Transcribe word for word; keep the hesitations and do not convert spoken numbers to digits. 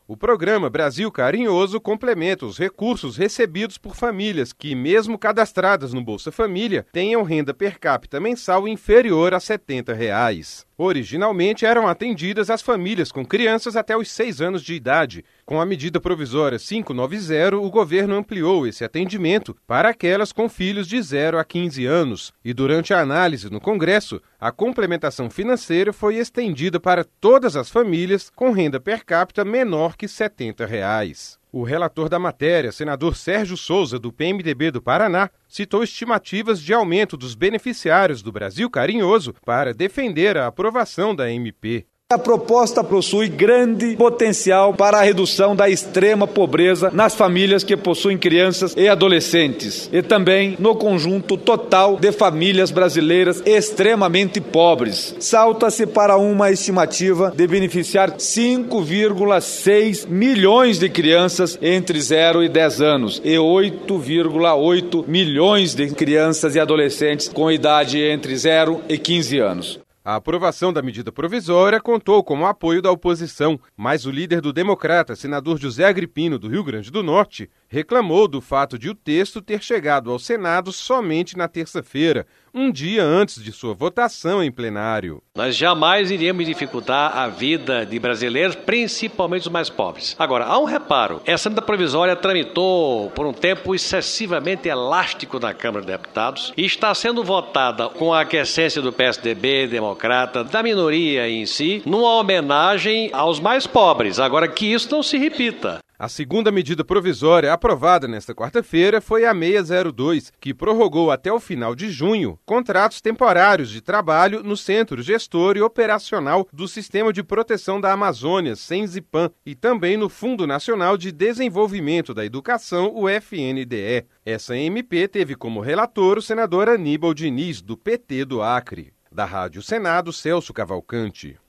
O programa Brasil Carinhoso complementa os recursos recebidos por famílias que, mesmo cadastradas no Bolsa Família, tenham renda per capita mensal inferior a setenta reais. Originalmente eram atendidas as famílias com crianças até os seis anos de idade. Com a medida provisória quinhentos e noventa, o governo ampliou esse atendimento para aquelas com filhos de zero a quinze anos. E durante a análise no Congresso, a complementação financeira foi estendida para todas as famílias com renda per capita menor que setenta reais. O relator da matéria, senador Sérgio Souza, do P M D B do Paraná, citou estimativas de aumento dos beneficiários do Brasil Carinhoso para defender a aprovação da M P. A proposta possui grande potencial para a redução da extrema pobreza nas famílias que possuem crianças e adolescentes e também no conjunto total de famílias brasileiras extremamente pobres. Salta-se para uma estimativa de beneficiar cinco vírgula seis milhões de crianças entre zero e dez anos e oito vírgula oito milhões de crianças e adolescentes com idade entre zero e quinze anos. A aprovação da medida provisória contou com o apoio da oposição, mas o líder do Democrata, senador José Agripino, do Rio Grande do Norte, reclamou do fato de o texto ter chegado ao Senado somente na terça-feira, um dia antes de sua votação em plenário. Nós jamais iríamos dificultar a vida de brasileiros, principalmente os mais pobres. Agora, há um reparo. Essa medida provisória tramitou por um tempo excessivamente elástico na Câmara de Deputados e está sendo votada com a aquiescência do P S D B, Democrata, da minoria em si, numa homenagem aos mais pobres. Agora, que isso não se repita. A segunda medida provisória aprovada nesta quarta-feira foi a seiscentos e dois, que prorrogou até o final de junho contratos temporários de trabalho no Centro Gestor e Operacional do Sistema de Proteção da Amazônia, SENSIPAM, e também no Fundo Nacional de Desenvolvimento da Educação, o F N D E. Essa M P teve como relator o senador Aníbal Diniz, do P T do Acre. Da Rádio Senado, Celso Cavalcante.